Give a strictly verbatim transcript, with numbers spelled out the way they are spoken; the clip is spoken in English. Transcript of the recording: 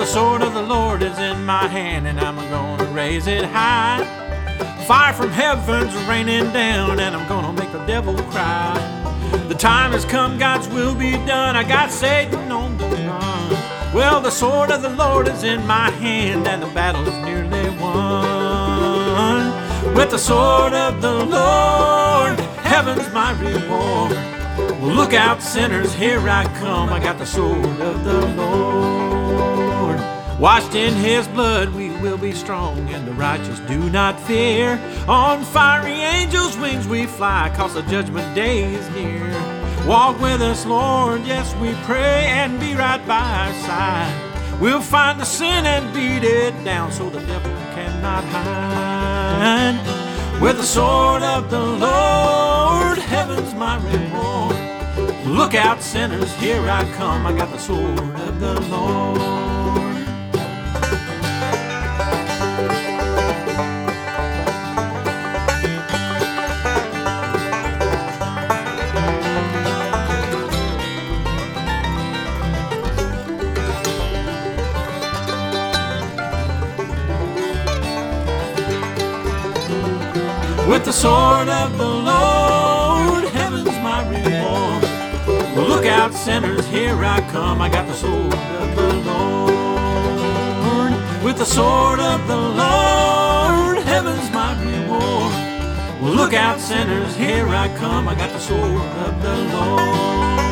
the sword of the Lord is in my hand, and I'm gonna raise it high. Fire from heaven's raining down, and I'm gonna make the devil cry. The time has come, God's will be done. I got Satan on the run. Well, the sword of the Lord is in my hand, and the battle is nearly won. With the sword of the Lord, heaven's my reward. Well, look out, sinners, here I come. I got the sword of the Lord. Washed in his blood, we will be strong, and the righteous do not fear. On fiery angels' wings we fly, cause the judgment day is near. Walk with us, Lord, yes, we pray, and be right by our side. We'll find the sin and beat it down, so the devil cannot hide. With the sword of the Lord, heaven's my reward. Look out, sinners, here I come. I got the sword of the Lord. With the sword of the Lord, heaven's my reward. Well, look out, sinners, here I come. I got the sword of the Lord. With the sword of the Lord, heaven's my reward. Well, look out, sinners, here I come. I got the sword of the Lord.